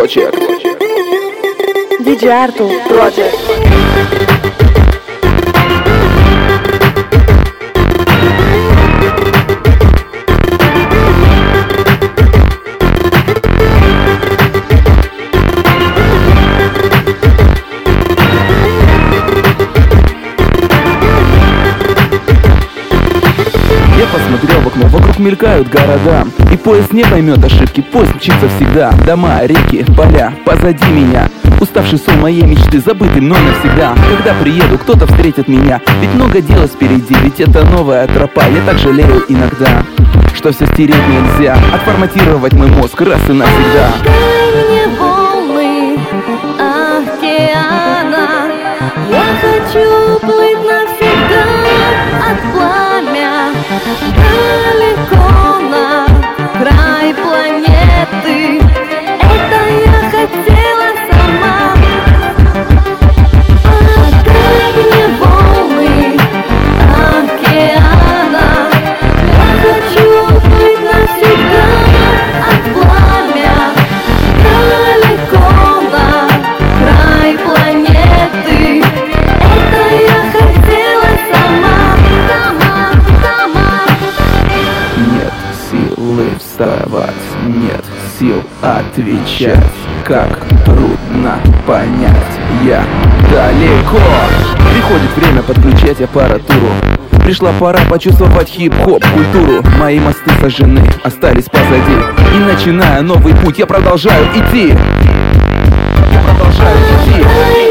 Project. DJ Arthur Project. Я посмотрел в окно, вокруг мелькают города, и поезд не поймет ошибки, поезд мчится всегда. Дома, реки, поля, позади меня. Уставший сон моей мечты, забытый мной навсегда. Когда приеду, кто-то встретит меня, ведь много дела впереди, ведь это новая тропа. Я так жалею иногда, что все стереть нельзя, отформатировать мой мозг раз и навсегда. Волны океана, я хочу плыть навсегда от пламя далеко на край планеты. Это я хотела сама. Отдай мне волны океана, я хочу плыть навсегда от пламя далеко на край планеты. Это я хотела сама, сама. Нет силы вставать, нет сил отвечать. Как трудно понять, я далеко. Приходит время подключать аппаратуру. Пришла пора почувствовать хип-хоп культуру. Мои мосты сожжены, остались позади, и начиная новый путь, я продолжаю идти. Я продолжаю идти.